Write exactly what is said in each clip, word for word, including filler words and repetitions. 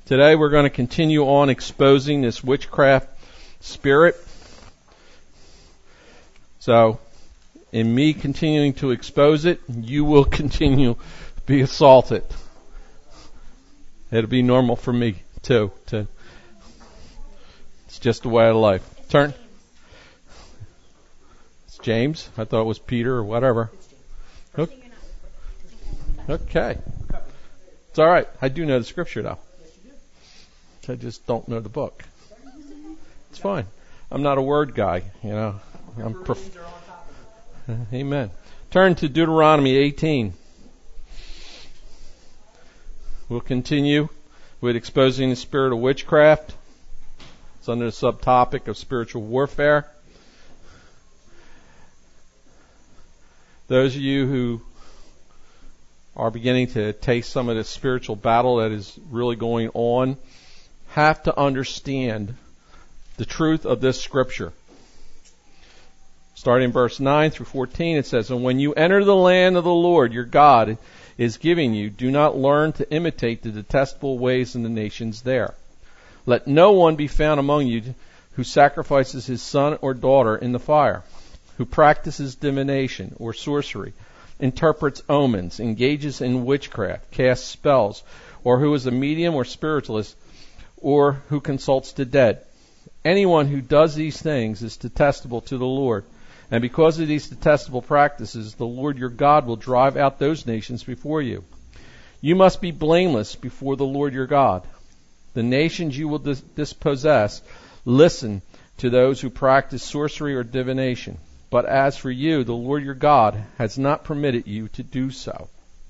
Today we're going to continue on exposing this witchcraft spirit. So, in me continuing to expose it, you will continue to be assaulted. It'll be normal for me too. To, it's just the way of life. Turn. It's James. I thought it was Peter or whatever. Okay. It's all right. I do know the scripture though. I just don't know the book. It's fine. I'm not a word guy, you know. I'm prof- Amen. Turn to Deuteronomy eighteen. We'll continue with exposing the spirit of witchcraft. It's under the subtopic of spiritual warfare. Those of you who are beginning to taste some of the spiritual battle that is really going on have to understand the truth of this scripture. Starting in verse nine through fourteen, it says, "And when you enter the land of the Lord your God is giving you, do not learn to imitate the detestable ways in the nations there. Let no one be found among you who sacrifices his son or daughter in the fire, who practices divination or sorcery, interprets omens, engages in witchcraft, casts spells, or who is a medium or spiritualist, or who consults the dead. Anyone who does these things is detestable to the Lord. And because of these detestable practices, the Lord your God will drive out those nations before you. You must be blameless before the Lord your God. The nations you will dis- dispossess listen to those who practice sorcery or divination. But as for you, the Lord your God has not permitted you to do so."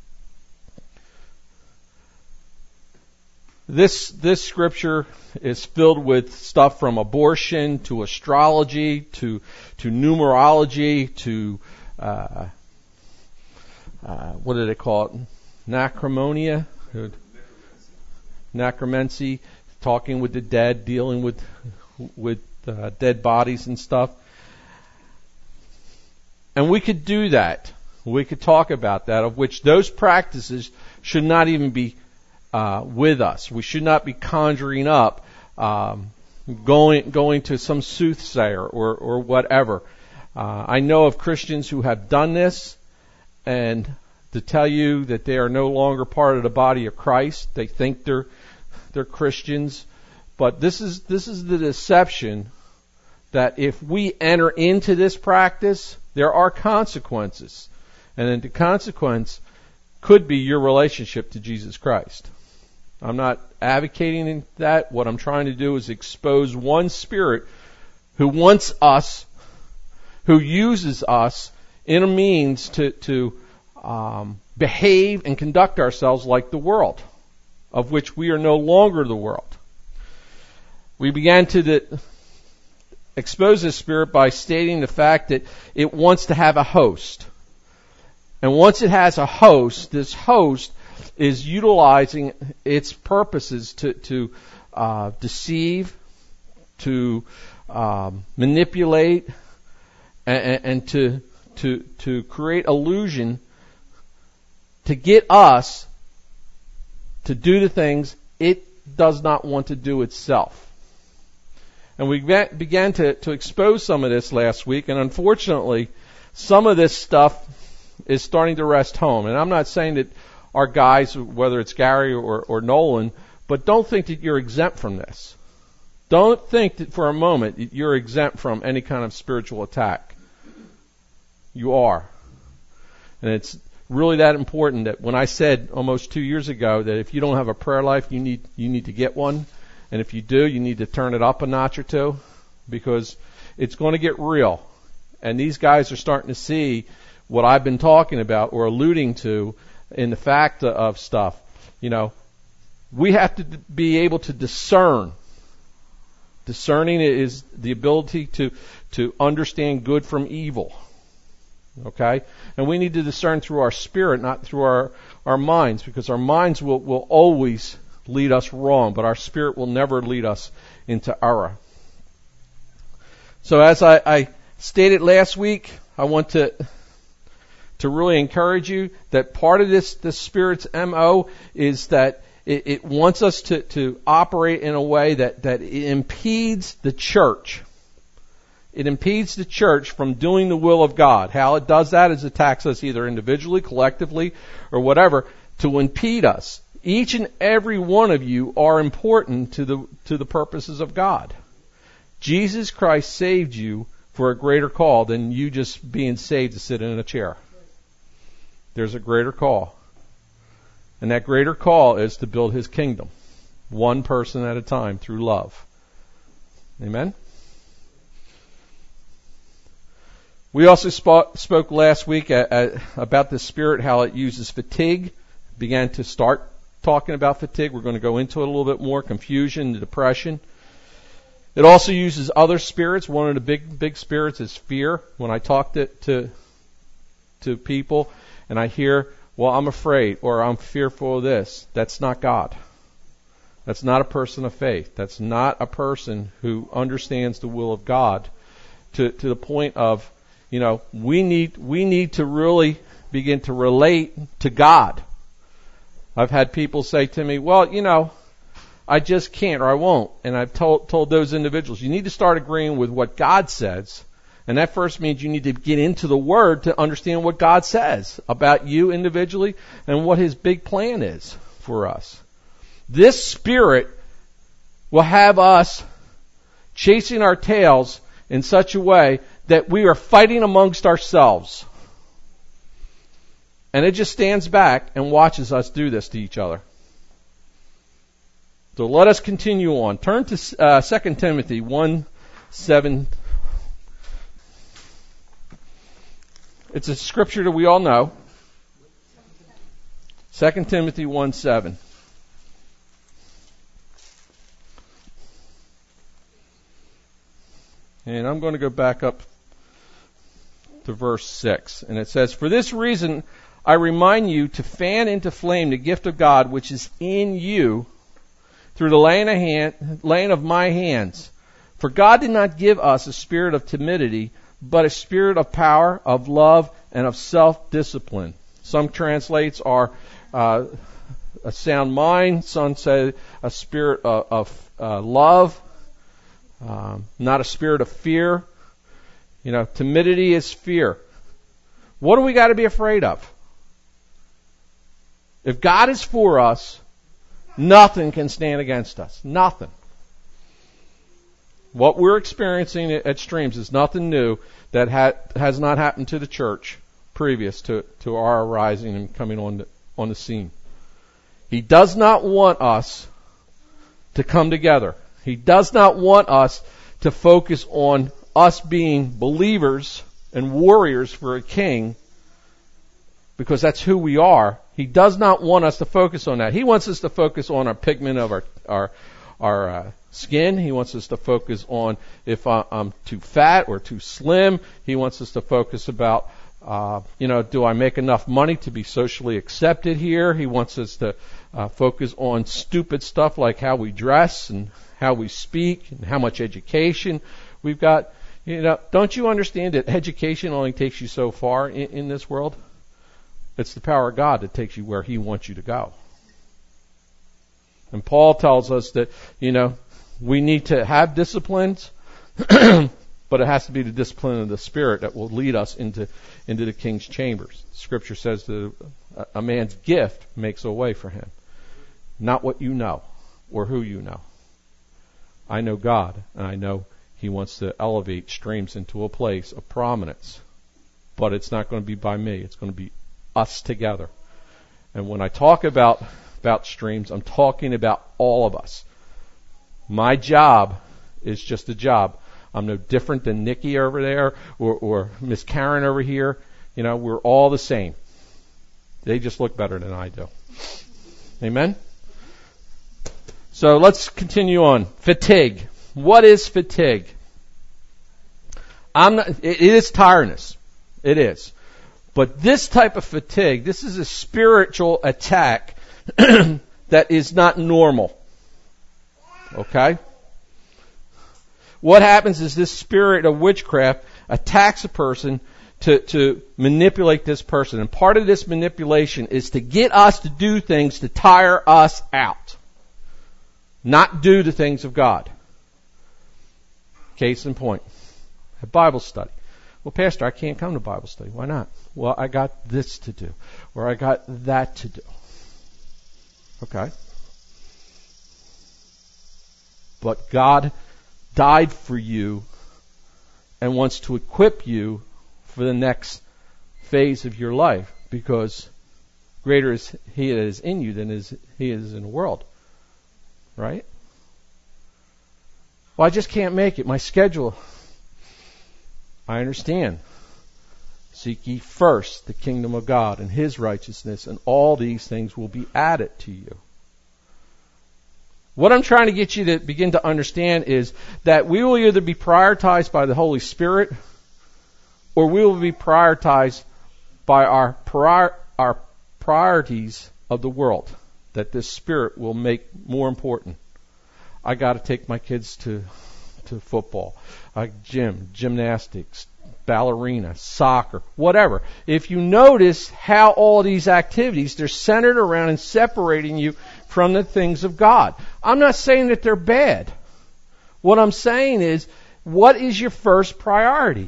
This this scripture is filled with stuff from abortion to astrology to to numerology to uh, uh, what do they call it? Necromonia, necromancy, talking with the dead, dealing with with uh, dead bodies and stuff. And we could do that. We could talk about that, of which those practices should not even be Uh, with us. We should not be conjuring up, um, going going to some soothsayer or or whatever. Uh, I know of Christians who have done this, and to tell you that they are no longer part of the body of Christ. They think they're they're Christians, but this is this is the deception that if we enter into this practice, there are consequences, and then the consequence could be your relationship to Jesus Christ. I'm not advocating that. What I'm trying to do is expose one spirit who wants us, who uses us in a means to, to um, behave and conduct ourselves like the world, of which we are no longer the world. We began to the, expose this spirit by stating the fact that it wants to have a host. And once it has a host, this host is utilizing its purposes to, to uh, deceive, to um, manipulate, and, and to, to, to create illusion to get us to do the things it does not want to do itself. And we began to, to expose some of this last week, and unfortunately, some of this stuff is starting to rest home. And I'm not saying that our guys, whether it's Gary or, or Nolan, but don't think that you're exempt from this. Don't think that for a moment that you're exempt from any kind of spiritual attack. You are. And it's really that important that when I said almost two years ago that if you don't have a prayer life, you need you need to get one. And if you do, you need to turn it up a notch or two, because it's going to get real. And these guys are starting to see what I've been talking about or alluding to in the fact of stuff. You know, we have to be able to discern. Discerning is the ability to, to understand good from evil. Okay? And we need to discern through our spirit, not through our, our minds, because our minds will, will always lead us wrong, but our spirit will never lead us into error. So as I, I stated last week, I want to to really encourage you that part of this, this Spirit's M O is that it, it wants us to, to operate in a way that, that it impedes the church. It impedes the church from doing the will of God. How it does that is it attacks us either individually, collectively, or whatever, to impede us. Each and every one of you are important to the to the purposes of God. Jesus Christ saved you for a greater call than you just being saved to sit in a chair. There's a greater call. And that greater call is to build His kingdom, one person at a time through love. Amen? We also spoke, spoke last week at, at, about the Spirit, how it uses fatigue. Began to start talking about fatigue. We're going to go into it a little bit more. Confusion, depression. It also uses other spirits. One of the big, big spirits is fear. When I talk to, to, to people and I hear, well, I'm afraid or I'm fearful of this, that's not God. That's not a person of faith. That's not a person who understands the will of God to, to the point of, you know, we need, we need to really begin to relate to God. I've had people say to me, well, you know, I just can't or I won't. And I've told, told those individuals, you need to start agreeing with what God says. And that first means you need to get into the Word to understand what God says about you individually and what His big plan is for us. This Spirit will have us chasing our tails in such a way that we are fighting amongst ourselves. And it just stands back and watches us do this to each other. So let us continue on. Turn to uh, Second Timothy one seven. It's a scripture that we all know. Second Timothy one seven. And I'm going to go back up to verse six. And it says, for this reason I remind you to fan into flame the gift of God which is in you through the laying of, hand, laying of my hands. For God did not give us a spirit of timidity, but a spirit of power, of love, and of self-discipline. Some translates are uh, a sound mind. Some say a spirit of, of uh, love, um, not a spirit of fear. You know, timidity is fear. What do we got to be afraid of? If God is for us, nothing can stand against us. Nothing. What we're experiencing at Streams is nothing new that ha- has not happened to the church previous to, to our arising and coming on the, on the scene. He does not want us to come together. He does not want us to focus on us being believers and warriors for a king, because that's who we are. He does not want us to focus on that. He wants us to focus on our pigment of our our our uh, skin. He wants us to focus on if I, I'm too fat or too slim. He wants us to focus about, uh, you know, do I make enough money to be socially accepted here? He wants us to uh, focus on stupid stuff like how we dress and how we speak and how much education we've got. You know, don't you understand that education only takes you so far in, in this world? It's the power of God that takes you where He wants you to go. And Paul tells us that, you know, we need to have disciplines, but it has to be the discipline of the Spirit that will lead us into, into the king's chambers. Scripture says that a man's gift makes a way for him. Not what you know or who you know. I know God, and I know He wants to elevate Streams into a place of prominence. But it's not going to be by me. It's going to be us together. And when I talk about, about Streams, I'm talking about all of us. My job is just a job. I'm no different than Nikki over there or, or Miss Karen over here. You know, we're all the same. They just look better than I do. Amen? So let's continue on. Fatigue. What is fatigue? I'm not, it is tiredness. It is. But this type of fatigue, this is a spiritual attack that is not normal. Okay? What happens is this spirit of witchcraft attacks a person to, to manipulate this person. And part of this manipulation is to get us to do things to tire us out. Not do the things of God. Case in point. A Bible study. Well, Pastor, I can't come to Bible study. Why not? Well, I got this to do. Or I got that to do. Okay. But God died for you and wants to equip you for the next phase of your life, because greater is He that is in you than is He is in the world. Right? Well, I just can't make it. My schedule. I understand. Seek ye first the kingdom of God and His righteousness, and all these things will be added to you. What I'm trying to get you to begin to understand is that we will either be prioritized by the Holy Spirit, or we will be prioritized by our prior, our priorities of the world that this Spirit will make more important. I got to take my kids to to football, uh, gym, gymnastics, ballerina, soccer, whatever. If you notice how all these activities, they're centered around and separating you from the things of God. I'm not saying that they're bad. What I'm saying is, what is your first priority?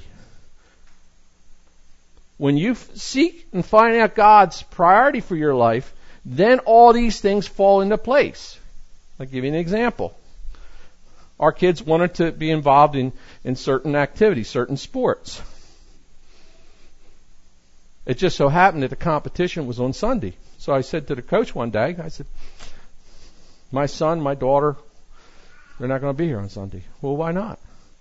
When you f- seek and find out God's priority for your life, then all these things fall into place. I'll give you an example. Our kids wanted to be involved in, in certain activities, certain sports. It just so happened that the competition was on Sunday. So I said to the coach one day, I said, my son, my daughter, they're not going to be here on Sunday. Well, why not?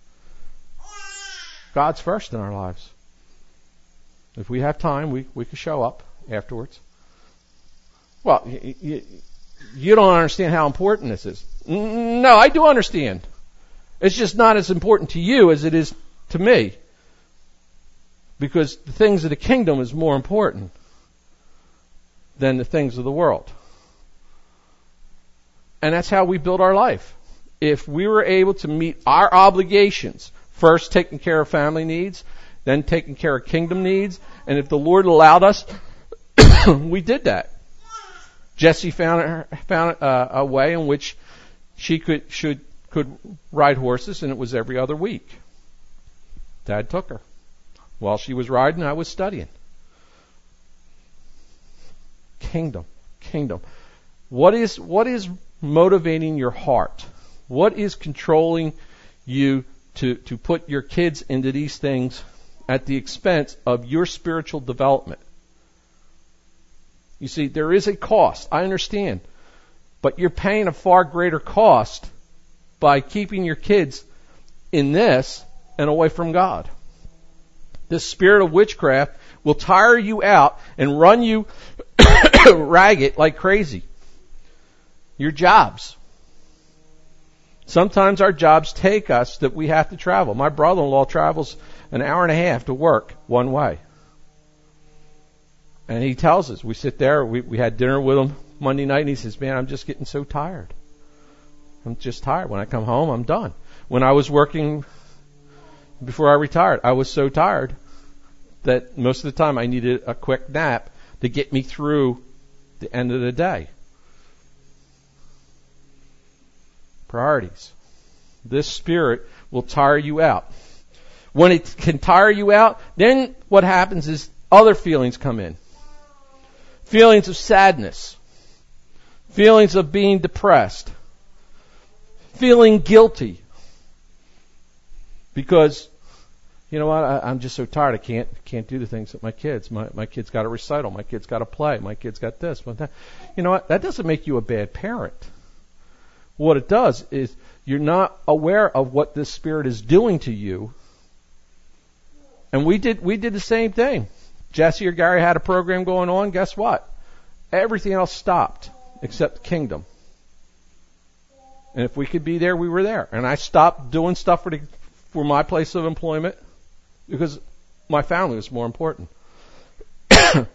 God's first in our lives. If we have time, we, we can show up afterwards. Well, you, you, you don't understand how important this is. No, I do understand. It's just not as important to you as it is to me. Because the things of the kingdom is more important than the things of the world. And that's how we build our life. If we were able to meet our obligations, first taking care of family needs, then taking care of kingdom needs, and if the Lord allowed us, we did that. Jessie found found a, a way in which she could should could ride horses, and it was every other week. Dad took her. While she was riding, I was studying. Kingdom, kingdom. What is what is motivating your heart? What is controlling you to to put your kids into these things at the expense of your spiritual development? You see, there is a cost. I understand. But you're paying a far greater cost by keeping your kids in this and away from God. This spirit of witchcraft will tire you out and run you ragged like crazy. Your jobs. Sometimes our jobs take us that we have to travel. My brother-in-law travels an hour and a half to work one way. And he tells us, we sit there, we, we had dinner with him Monday night, and he says, man, I'm just getting so tired. I'm just tired. When I come home, I'm done. When I was working before I retired, I was so tired that most of the time I needed a quick nap to get me through the end of the day. Priorities. This spirit will tire you out. When it can tire you out, then what happens is other feelings come in. Feelings of sadness. Feelings of being depressed. Feeling guilty. Because, you know what, I, I'm just so tired, I can't can't do the things that my kids, my, my kids got a recital, my kids got to play, my kids got this, but that. You know what, that doesn't make you a bad parent. What it does is you're not aware of what this spirit is doing to you. And we did we did the same thing. Jesse or Gary had a program going on, guess what? Everything else stopped except the kingdom. And if we could be there, we were there. And I stopped doing stuff for the, for my place of employment because my family was more important. It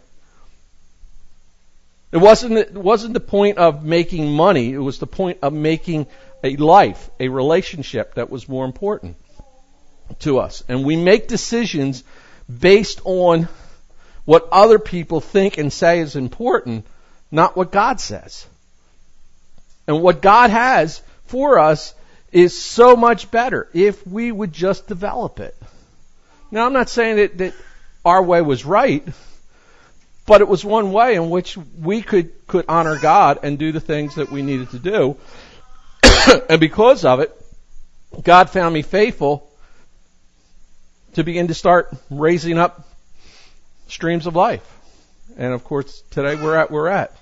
wasn't it wasn't the point of making money. It was the point of making a life, a relationship that was more important to us. And we make decisions based on what other people think and say is important, not what God says. And what God has for us is so much better if we would just develop it. Now, I'm not saying that, that our way was right, but it was one way in which we could, could honor God and do the things that we needed to do. And because of it, God found me faithful to begin to start raising up streams of life. And of course, today we're at where we're at.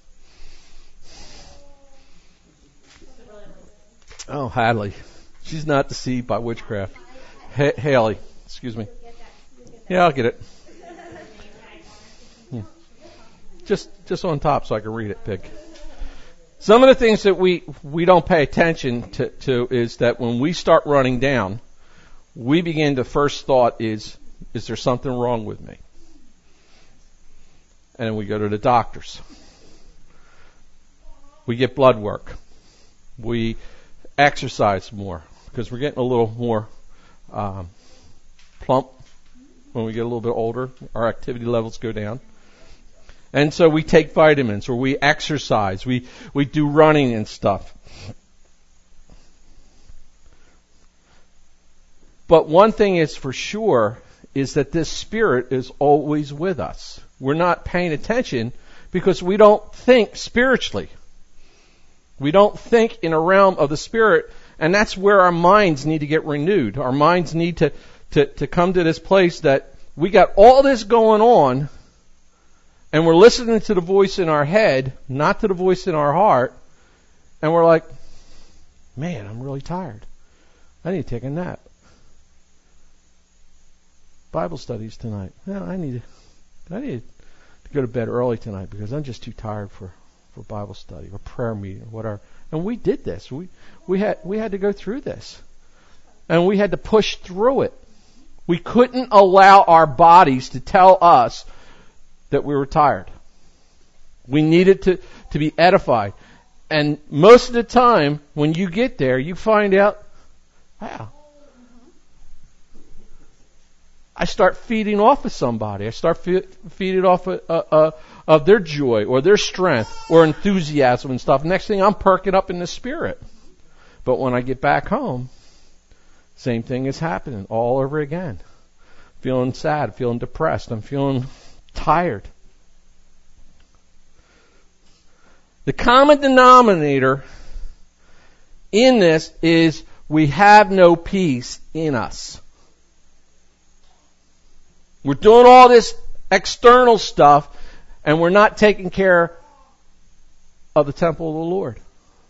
Oh, Hadley. She's not deceived by witchcraft. H- Haley, excuse me. Yeah, I'll get it. Hmm. Just, just on top so I can read it, pig. Some of the things that we, we don't pay attention to, to is that when we start running down, we begin to first thought is, is there something wrong with me? And then we go to the doctors. We get blood work. We exercise more because we're getting a little more um, plump when we get a little bit older. Our activity levels go down. And so we take vitamins or we exercise. We, we do running and stuff. But one thing is for sure is that this Spirit is always with us. We're not paying attention because we don't think spiritually. We don't think in a realm of the Spirit, and that's where our minds need to get renewed. Our minds need to, to, to come to this place that we got all this going on, and we're listening to the voice in our head, not to the voice in our heart, and we're like, man, I'm really tired. I need to take a nap. Bible studies tonight. Yeah, I need to, I need to go to bed early tonight because I'm just too tired for, for Bible study or prayer meeting or whatever. And we did this. We we had we had to go through this. And we had to push through it. We couldn't allow our bodies to tell us that we were tired. We needed to, to be edified. And most of the time, when you get there, you find out, wow, I start feeding off of somebody. I start fe- feeding off of, uh, uh, of their joy or their strength or enthusiasm and stuff. Next thing, I'm perking up in the Spirit. But when I get back home, same thing is happening all over again. Feeling sad, feeling depressed. I'm feeling tired. The common denominator in this is we have no peace in us. We're doing all this external stuff and we're not taking care of the temple of the Lord.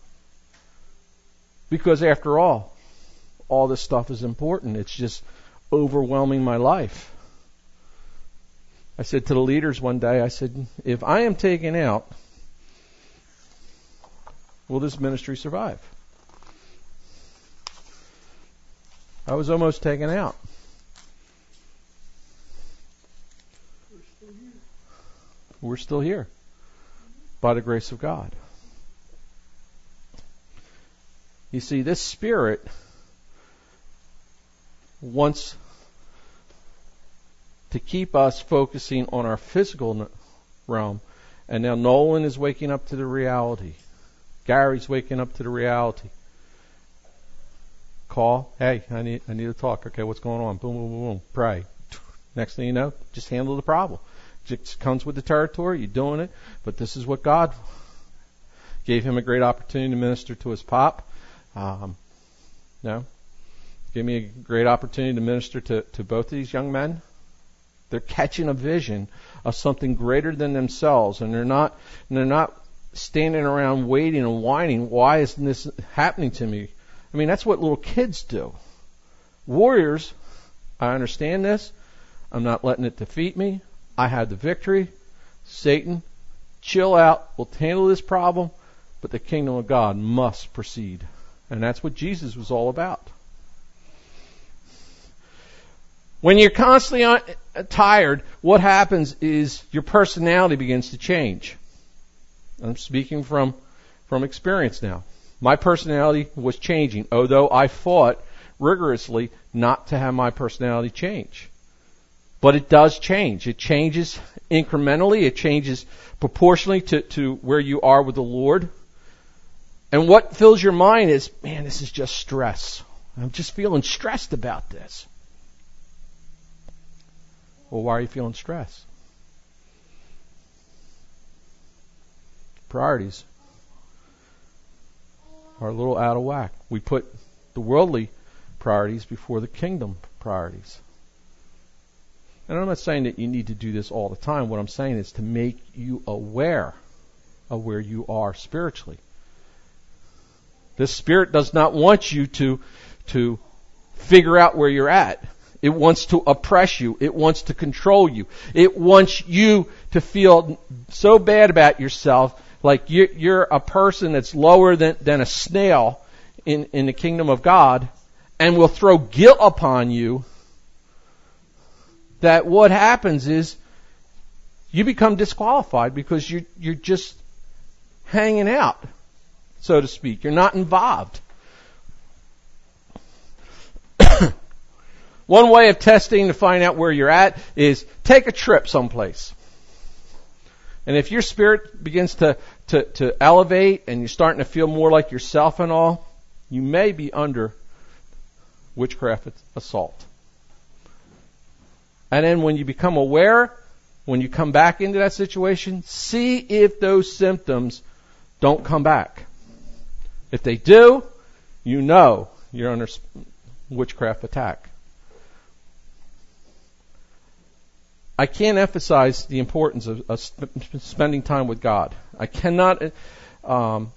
Because after all, all this stuff is important. It's just overwhelming my life. I said to the leaders one day, I said, if I am taken out, will this ministry survive? I was almost taken out. We're still here by the grace of God. You see, this Spirit wants to keep us focusing on our physical realm. And now Nolan is waking up to the reality. Gary's waking up to the reality. Call, hey, I need I need to talk. Okay, what's going on? Boom, boom, boom, boom. Pray. Next thing you know, just handle the problem. It comes with the territory. You're doing it. But this is what God gave him a great opportunity to minister to his pop. Um, no. Gave me a great opportunity to minister to, to both of these young men. They're catching a vision of something greater than themselves, and they're not and they're not standing around waiting and whining, why isn't this happening to me? I mean, that's what little kids do. Warriors, I understand this. I'm not letting it defeat me. I had the victory. Satan, chill out. We'll handle this problem, but the kingdom of God must proceed. And that's what Jesus was all about. When you're constantly on, uh, tired, what happens is your personality begins to change. I'm speaking from, from experience now. My personality was changing, although I fought rigorously not to have my personality change. But it does change. It changes incrementally. It changes proportionally to, to where you are with the Lord. And what fills your mind is, man, this is just stress. I'm just feeling stressed about this. Well, why are you feeling stressed? Priorities are a little out of whack. We put the worldly priorities before the kingdom priorities. And I'm not saying that you need to do this all the time. What I'm saying is to make you aware of where you are spiritually. The Spirit does not want you to, to figure out where you're at. It wants to oppress you. It wants to control you. It wants you to feel so bad about yourself, like you're, you're a person that's lower than, than a snail in, in the kingdom of God, and will throw guilt upon you, that what happens is you become disqualified because you're, you're just hanging out, so to speak. You're not involved. One way of testing to find out where you're at is take a trip someplace. And if your spirit begins to, to, to elevate and you're starting to feel more like yourself and all, you may be under witchcraft assault. And then when you become aware, when you come back into that situation, see if those symptoms don't come back. If they do, you know you're under witchcraft attack. I can't emphasize the importance of, of sp- spending time with God. I cannot um,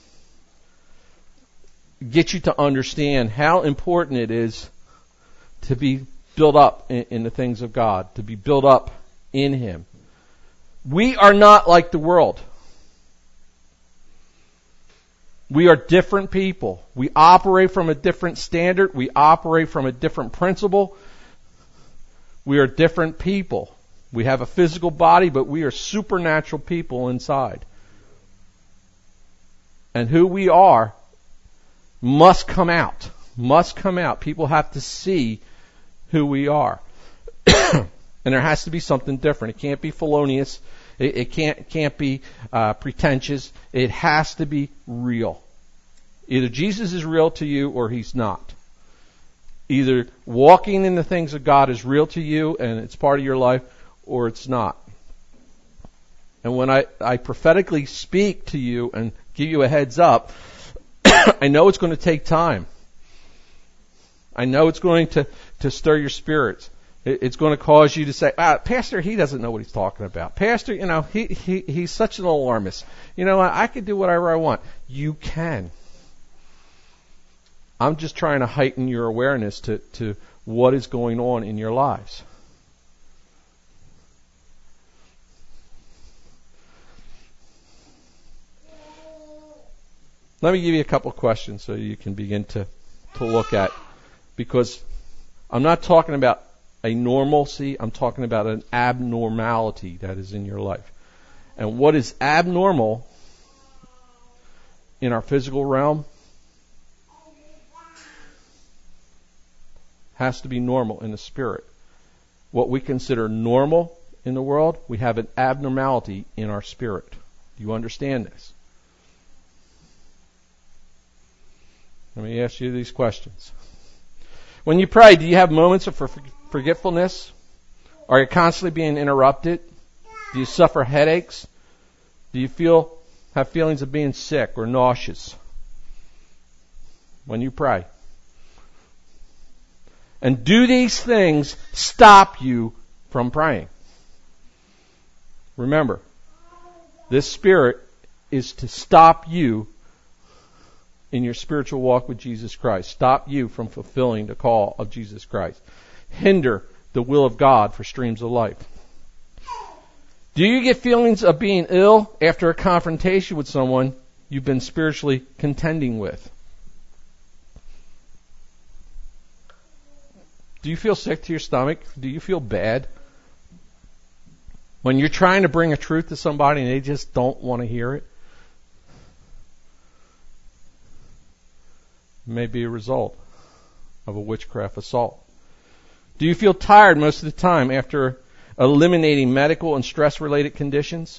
get you to understand how important it is to be built up in, in the things of God, to be built up in Him. We are not like the world. We are different people. We operate from a different standard. We operate from a different principle. We are different people. We have a physical body, but we are supernatural people inside. And who we are must come out. Must come out. People have to see who we are. And there has to be something different. It can't be felonious. It, it can't can't be uh, pretentious. It has to be real. Either Jesus is real to you or He's not. Either walking in the things of God is real to you and it's part of your life, or it's not. And when I, I prophetically speak to you and give you a heads up, I know it's going to take time. I know it's going to, to stir your spirits. It, it's going to cause you to say, ah, Pastor, he doesn't know what he's talking about. Pastor, you know, he, he he's such an alarmist. You know, I, I can do whatever I want. You can. I'm just trying to heighten your awareness to, to what is going on in your lives. Let me give you a couple of questions so you can begin to, to look at, because I'm not talking about a normalcy, I'm talking about an abnormality that is in your life. And what is abnormal in our physical realm has to be normal in the spirit. What we consider normal in the world, we have an abnormality in our spirit. Do you understand this? Let me ask you these questions. When you pray, do you have moments of forgetfulness? Are you constantly being interrupted? Do you suffer headaches? Do you feel have feelings of being sick or nauseous when you pray? And do these things stop you from praying? Remember, this spirit is to stop you in your spiritual walk with Jesus Christ. Stop you from fulfilling the call of Jesus Christ. Hinder the will of God for streams of life. Do you get feelings of being ill after a confrontation with someone you've been spiritually contending with? Do you feel sick to your stomach? Do you feel bad? When you're trying to bring a truth to somebody and they just don't want to hear it? It may be a result of a witchcraft assault. Do you feel tired most of the time after eliminating medical and stress-related conditions?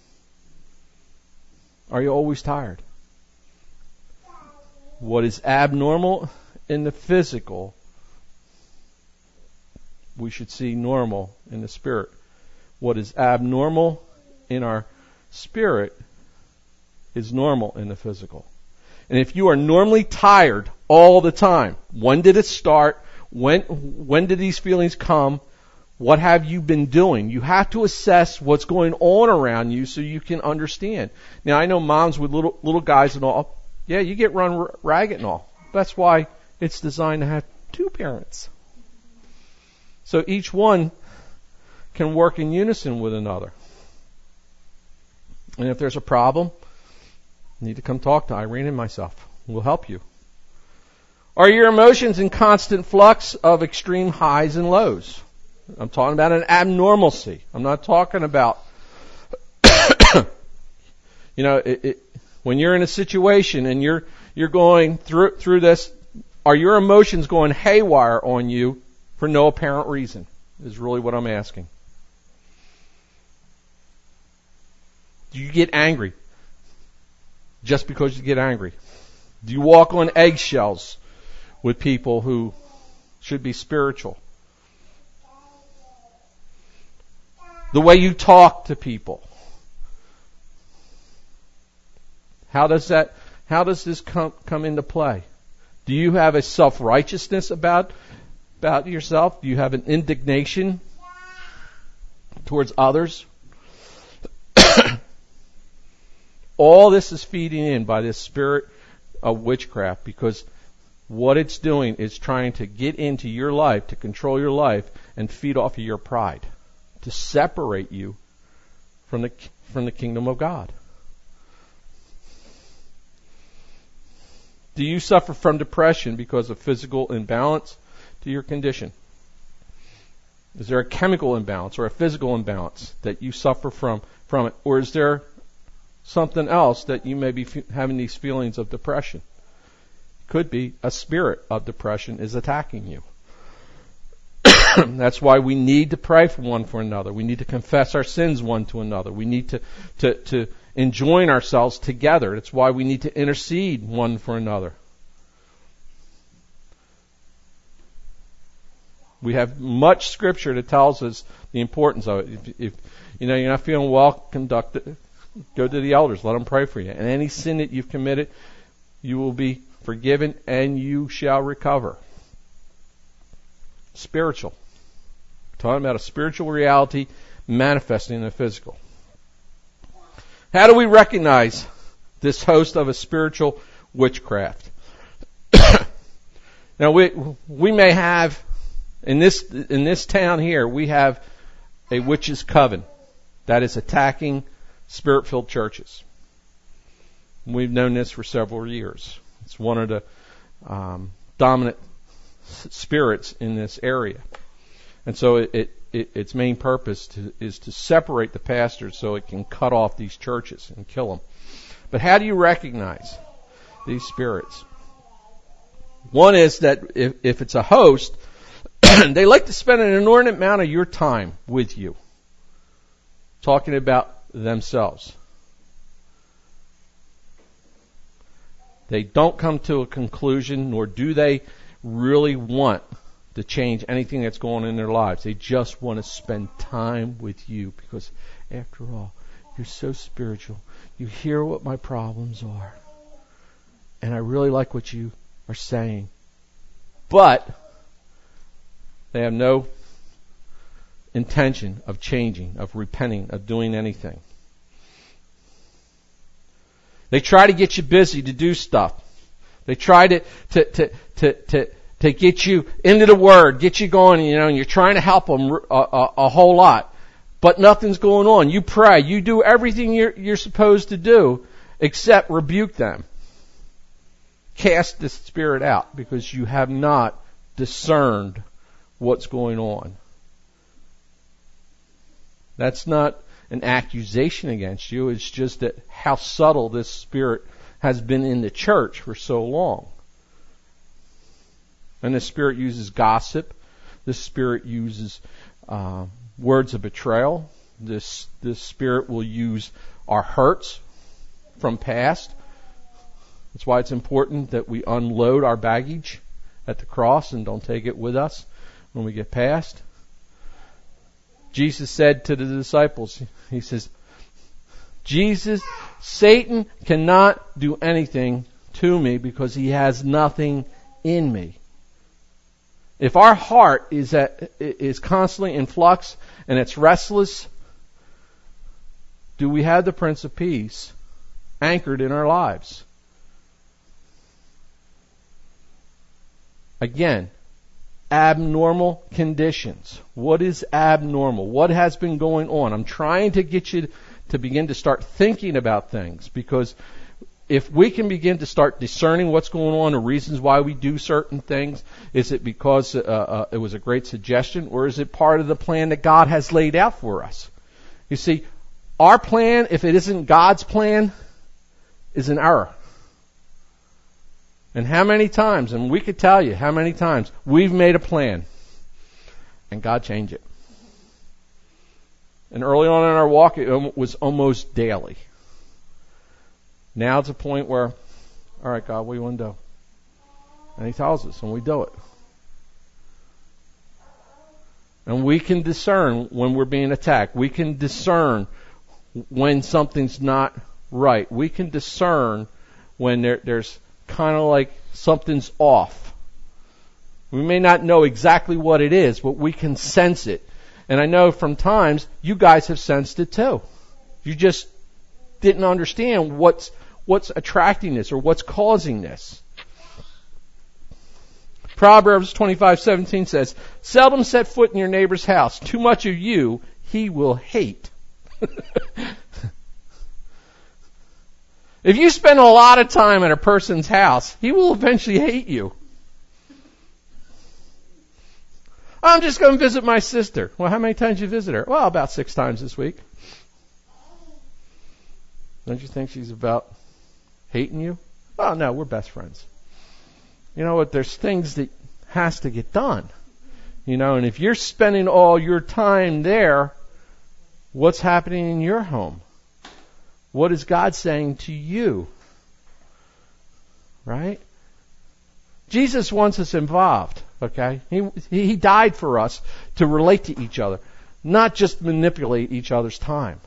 Are you always tired? What is abnormal in the physical, we should see normal in the spirit. What is abnormal in our spirit is normal in the physical. And if you are normally tired all the time, when did it start? When, when did these feelings come? What have you been doing? You have to assess what's going on around you so you can understand. Now, I know moms with little, little guys and all, yeah, you get run ragged and all. That's why it's designed to have two parents. So each one can work in unison with another. And if there's a problem, you need to come talk to Irene and myself. We'll help you. Are your emotions in constant flux of extreme highs and lows? I'm talking about an abnormalcy. I'm not talking about, you know, it, it, when you're in a situation and you're you're going through through this, are your emotions going haywire on you for no apparent reason? Is really what I'm asking. Do you get angry just because you get angry? Do you walk on eggshells with people who should be spiritual? The way you talk to people. How does that, how does this come, come into play? Do you have a self-righteousness about, about yourself? Do you have an indignation towards others? All this is feeding in by this spirit of witchcraft, because what it's doing is trying to get into your life, to control your life, and feed off of your pride, to separate you from the from the kingdom of God. Do you suffer from depression because of physical imbalance to your condition? Is there a chemical imbalance or a physical imbalance that you suffer from from it, or is there something else that you may be f- having these feelings of depression? Could be a spirit of depression is attacking you. That's why we need to pray for one for another. We need to confess our sins one to another. We need to, to, to enjoin ourselves together. That's why we need to intercede one for another. We have much scripture that tells us the importance of it. If, if you know you're not feeling well conducted, go to the elders. Let them pray for you. And any sin that you've committed, you will be forgiven and you shall recover. Spiritual. Talking about a spiritual reality manifesting in the physical. How do we recognize this host of a spiritual witchcraft? Now we we may have in this in this town here we have a witches' coven that is attacking spirit-filled churches. We've known this for several years. It's one of the um, dominant spirits in this area. And so it, it, it, its main purpose to, is to separate the pastors so it can cut off these churches and kill them. But how do you recognize these spirits? One is that if, if it's a host, they like to spend an inordinate amount of your time with you, talking about themselves. They don't come to a conclusion, nor do they really want to change anything that's going on in their lives. They just want to spend time with you because, after all, you're so spiritual. You hear what my problems are. And I really like what you are saying. But they have no intention of changing, of repenting, of doing anything. They try to get you busy to do stuff. They try to to to to to, to get you into the Word, get you going, you know, and you're trying to help them a, a, a whole lot. But nothing's going on. You pray. You do everything you're, you're supposed to do except rebuke them. Cast the spirit out because you have not discerned what's going on. That's not an accusation against you. It's just that how subtle this spirit has been in the church for so long. And the spirit uses gossip. This Spirit uses uh, words of betrayal. This this Spirit will use our hurts from past. That's why it's important that we unload our baggage at the cross and don't take it with us when we get past. Jesus said to the disciples, he says, Jesus, Satan cannot do anything to me because he has nothing in me. If our heart is at, is constantly in flux and it's restless, do we have the Prince of Peace anchored in our lives? Again, abnormal conditions. What is abnormal? What has been going on? I'm trying to get you to begin to start thinking about things, because if we can begin to start discerning what's going on, the reasons why we do certain things, is it because uh, uh, it was a great suggestion, or is it part of the plan that God has laid out for us? You see, our plan, if it isn't God's plan, is an error. And how many times, and we could tell you how many times, we've made a plan and God changed it. And early on in our walk, it was almost daily. Now it's a point where, all right, God, what do you want to do? And He tells us, and we do it. And we can discern when we're being attacked. We can discern when something's not right. We can discern when there, there's kind of like something's off. We may not know exactly what it is, but we can sense it. And I know from times you guys have sensed it too. You just didn't understand what's what's attracting this or what's causing this. Proverbs twenty-five seventeen says, "Seldom set foot in your neighbor's house. Too much of you he will hate." If you spend a lot of time at a person's house, he will eventually hate you. I'm just going to visit my sister. Well, how many times you visit her? Well, about six times this week. Don't you think she's about hating you? Well, no, we're best friends. You know what? There's things that has to get done. You know, and if you're spending all your time there, what's happening in your home? What is God saying to you? Right? Jesus wants us involved, okay? He he died for us to relate to each other, not just manipulate each other's time.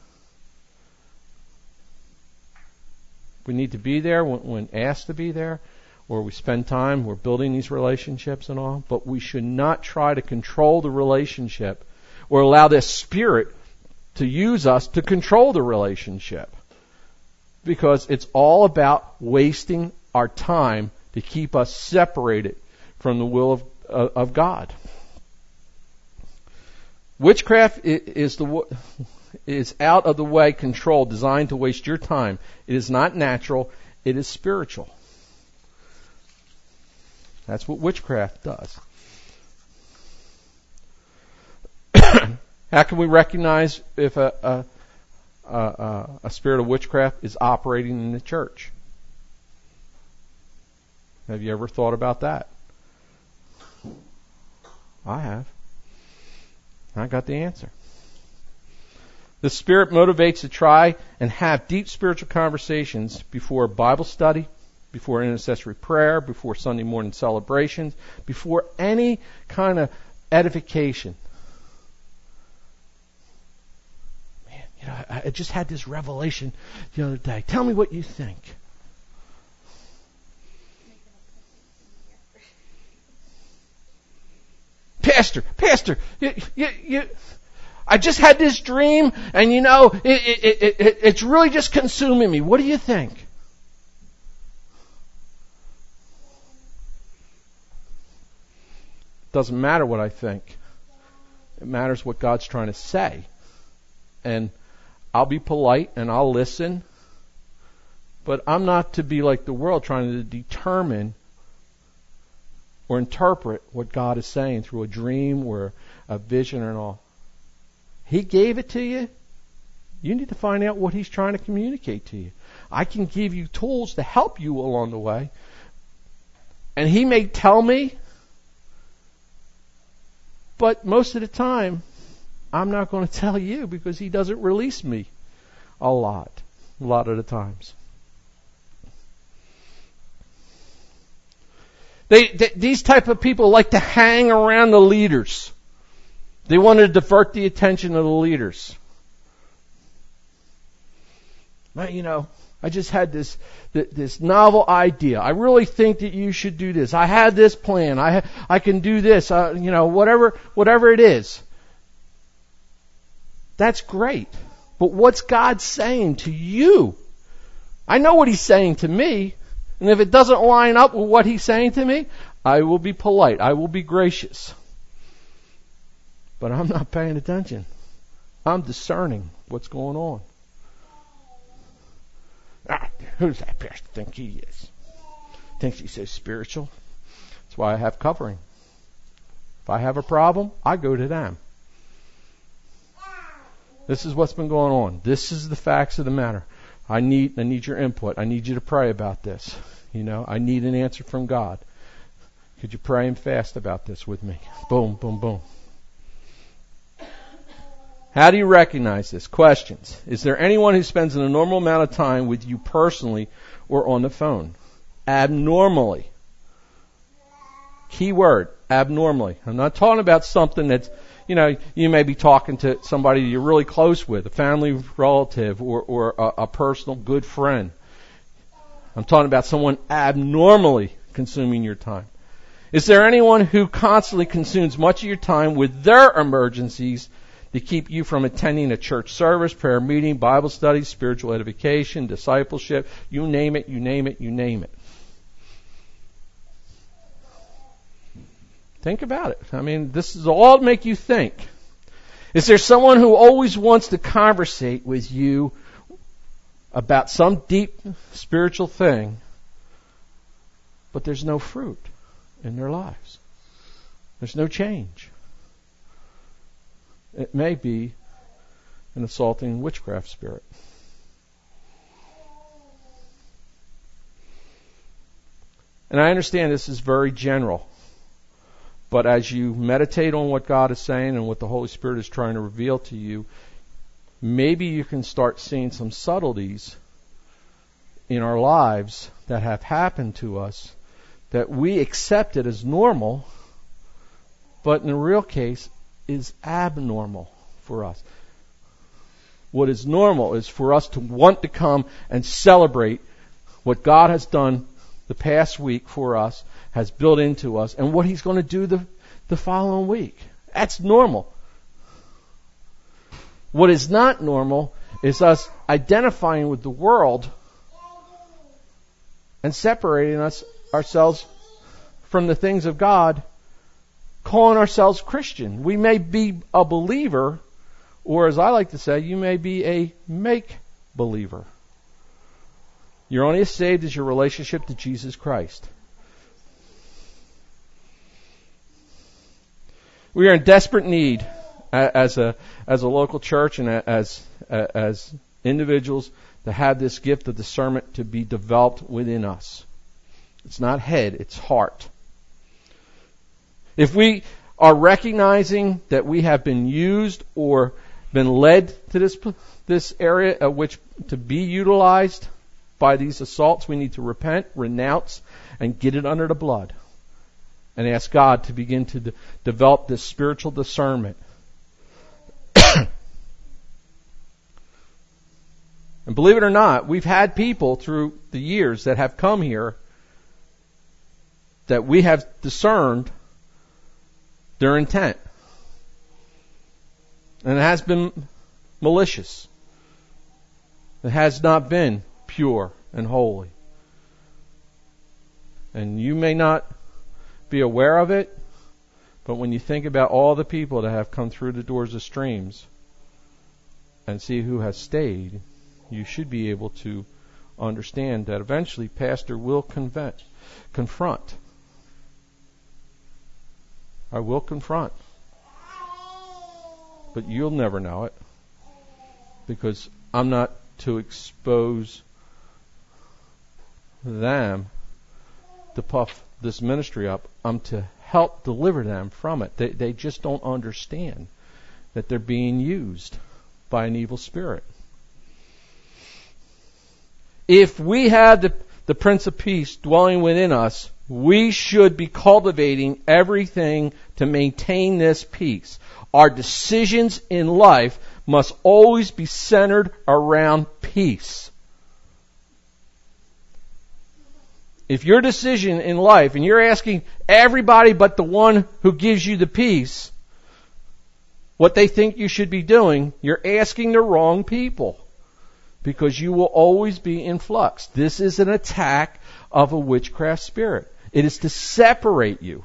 We need to be there when, when asked to be there, or we spend time, we're building these relationships and all, but we should not try to control the relationship or allow this spirit to use us to control the relationship. Because it's all about wasting our time to keep us separated from the will of, uh, of God. Witchcraft is the is out of the way control designed to waste your time. It is not natural. It is spiritual. That's what witchcraft does. How can we recognize if a, a Uh, uh, a spirit of witchcraft is operating in the church? Have you ever thought about that? I have. I got the answer. The Spirit motivates to try and have deep spiritual conversations before Bible study, before intercessory prayer, before Sunday morning celebrations, before any kind of edification. You know, I just had this revelation the other day. Tell me what you think. Pastor, Pastor, you, you, you, I just had this dream, and you know, it, it, it, it, it's really just consuming me. What do you think? It doesn't matter what I think. It matters what God's trying to say. And I'll be polite and I'll listen, but I'm not to be like the world trying to determine or interpret what God is saying through a dream or a vision and all. He gave it to you. You need to find out what He's trying to communicate to you. I can give you tools to help you along the way. And He may tell me But most of the time, I'm not going to tell you because He doesn't release me a lot, a lot of the times. They, they, these type of people like to hang around the leaders. They want to divert the attention of the leaders. Well, you know, I just had this this novel idea. I really think that you should do this. I had this plan. I I can do this. Uh, you know, whatever whatever it is. That's great. But what's God saying to you? I know what He's saying to me. And if it doesn't line up with what He's saying to me, I will be polite. I will be gracious. But I'm not paying attention. I'm discerning what's going on. Ah, who's that pastor think he is? Thinks he's so spiritual. That's why I have covering. If I have a problem, I go to them. This is what's been going on. This is the facts of the matter. I need I need your input. I need you to pray about this. You know, I need an answer from God. Could you pray and fast about this with me? Boom, boom, boom. How do you recognize this? Questions. Is there anyone who spends an abnormal amount of time with you personally or on the phone? Abnormally. Key word, abnormally. I'm not talking about something that's, you know, you may be talking to somebody you're really close with, a family relative or, or a, a personal good friend. I'm talking about someone abnormally consuming your time. Is there anyone who constantly consumes much of your time with their emergencies to keep you from attending a church service, prayer meeting, Bible study, spiritual edification, discipleship? You name it, you name it, you name it. Think about it. I mean, this is all to make you think. Is there someone who always wants to conversate with you about some deep spiritual thing, but there's no fruit in their lives? There's no change. It may be an assaulting witchcraft spirit. And I understand this is very general. But as you meditate on what God is saying and what the Holy Spirit is trying to reveal to you, maybe you can start seeing some subtleties in our lives that have happened to us that we accepted as normal, but in the real case is abnormal for us. What is normal is for us to want to come and celebrate what God has done the past week for us, has built into us, and what He's going to do the, the following week. That's normal. What is not normal is us identifying with the world and separating us ourselves from the things of God, calling ourselves Christian. We may be a believer, or as I like to say, you may be a make-believer. You're only as saved as your relationship to Jesus Christ. We are in desperate need as a as a local church and as as individuals to have this gift of discernment to be developed within us. It's not head, it's heart. If we are recognizing that we have been used or been led to this this area at which to be utilized by these assaults, we need to repent, renounce, and get it under the blood. And ask God to begin to de- develop this spiritual discernment. And believe it or not, we've had people through the years that have come here that we have discerned their intent. And it has been malicious. It has not been pure and holy. And you may not be aware of it, but when you think about all the people that have come through the doors of Streams and see who has stayed, you should be able to understand that eventually Pastor will convent, confront. I will confront. But you'll never know it, because I'm not to expose them to puff this ministry up. I'm to help deliver them from it. They, they just don't understand that they're being used by an evil spirit. If we had the, the Prince of Peace dwelling within us, we should be cultivating everything to maintain this peace. Our decisions in life must always be centered around peace. If your decision in life, and you're asking everybody but the one who gives you the peace what they think you should be doing, you're asking the wrong people. Because you will always be in flux. This is an attack of a witchcraft spirit. It is to separate you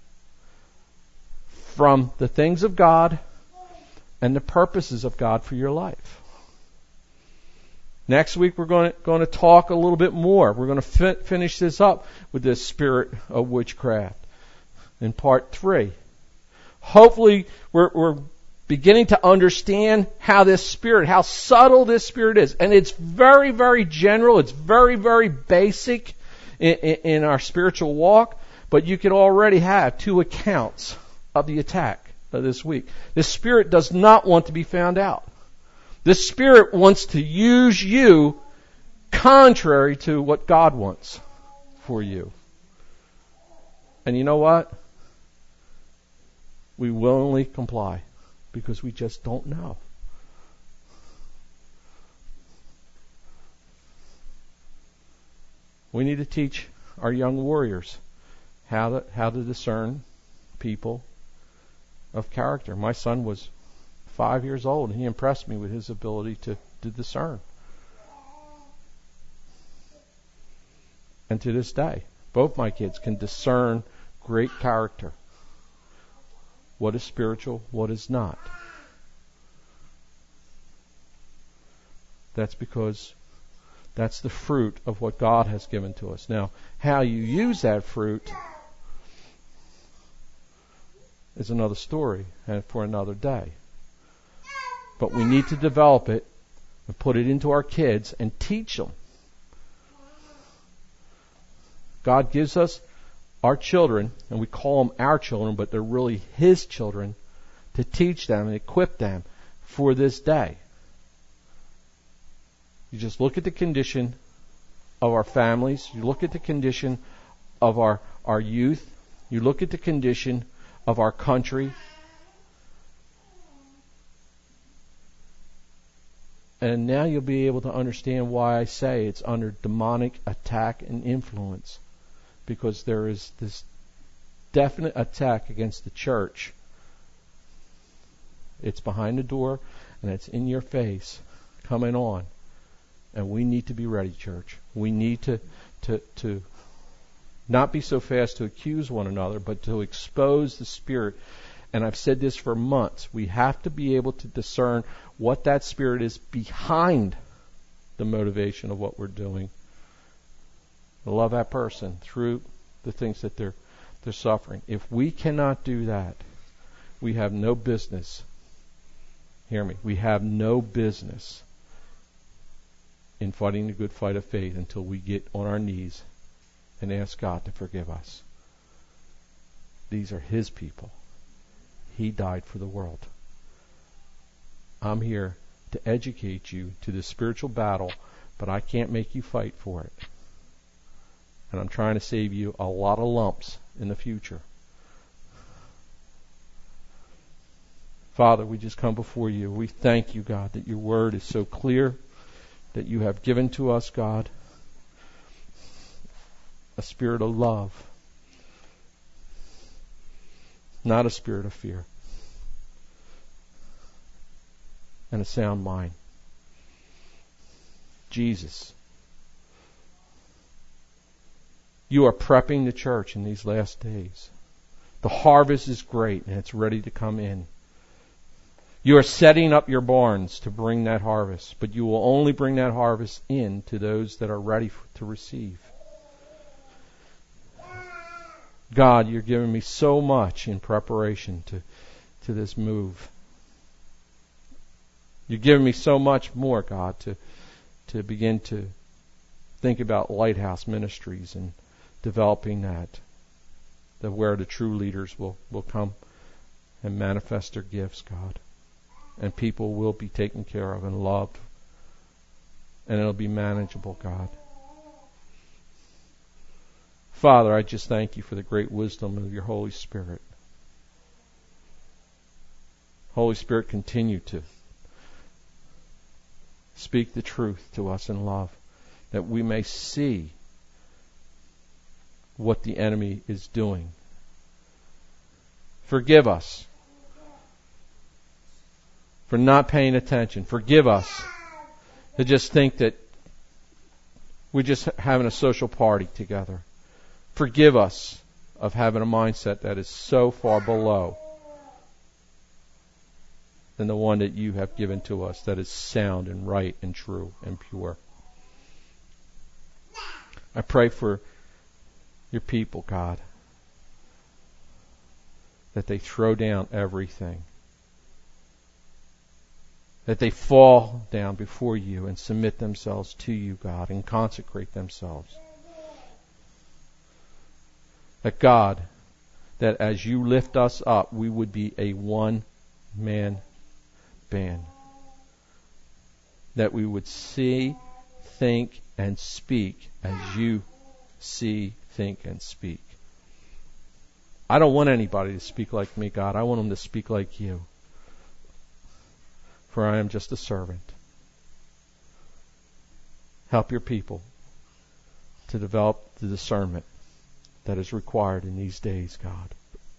from the things of God and the purposes of God for your life. Next week we're going to, going to talk a little bit more. We're going to fi- finish this up with this spirit of witchcraft in part three. Hopefully we're, we're beginning to understand how this spirit, how subtle this spirit is. And it's very, very general. It's very, very basic in, in, in our spiritual walk. But you can already have two accounts of the attack of this week. This spirit does not want to be found out. This spirit wants to use you contrary to what God wants for you. And you know what? We willingly comply. Because we just don't know. We need to teach our young warriors how to, how to discern people of character. My son was five years old, and he impressed me with his ability to, to discern. And to this day, both my kids can discern great character. What is spiritual, what is not. That's because that's the fruit of what God has given to us. Now, how you use that fruit is another story and for another day. But we need to develop it and put it into our kids and teach them. God gives us our children, and we call them our children, but they're really His children, to teach them and equip them for this day. You just look at the condition of our families. You look at the condition of our, our youth. You look at the condition of our country. And now you'll be able to understand why I say it's under demonic attack and influence. Because there is this definite attack against the church. It's behind the door and it's in your face coming on. And we need to be ready, church. We need to, to, to not be so fast to accuse one another, but to expose the spirit. And I've said this for months. We have to be able to discern what that spirit is behind the motivation of what we're doing. Love that person through the things that they're they're suffering. If we cannot do that, we have no business. Hear me. We have no business in fighting the good fight of faith until we get on our knees and ask God to forgive us. These are His people. He died for the world. I'm here to educate you to the spiritual battle, but I can't make you fight for it. And I'm trying to save you a lot of lumps in the future. Father, we just come before you. We thank you, God, that your word is so clear, that you have given to us, God, a spirit of love, not a spirit of fear, and a sound mind. Jesus, you are prepping the church in these last days. The harvest is great and it's ready to come in. You are setting up your barns to bring that harvest, but you will only bring that harvest in to those that are ready to receive. God, you're giving me so much in preparation to, to this move. You're giving me so much more, God, to, to begin to think about Lighthouse Ministries and developing that. that where the true leaders will, will come and manifest their gifts, God. And people will be taken care of and loved. And it'll be manageable, God. Father, I just thank you for the great wisdom of your Holy Spirit. Holy Spirit, continue to speak the truth to us in love, that we may see what the enemy is doing. Forgive us for not paying attention. Forgive us to just think that we're just having a social party together. Forgive us of having a mindset that is so far below than the one that you have given to us, that is sound and right and true and pure. I pray for your people, God, that they throw down everything, that they fall down before you and submit themselves to you, God, and consecrate themselves. That God, that as you lift us up, we would be a one-man band. That we would see, think, and speak as you see, think, and speak. I don't want anybody to speak like me, God. I want them to speak like you. For I am just a servant. Help your people to develop the discernment that is required in these days, God.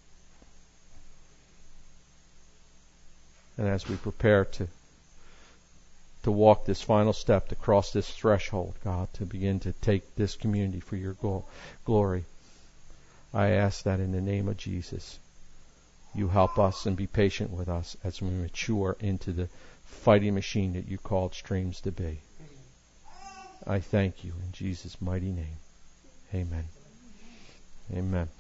And as we prepare to to walk this final step, to cross this threshold, God, to begin to take this community for your go- glory, I ask that in the name of Jesus, you help us and be patient with us as we mature into the fighting machine that you called Streams to be. I thank you in Jesus' mighty name. Amen. Amen.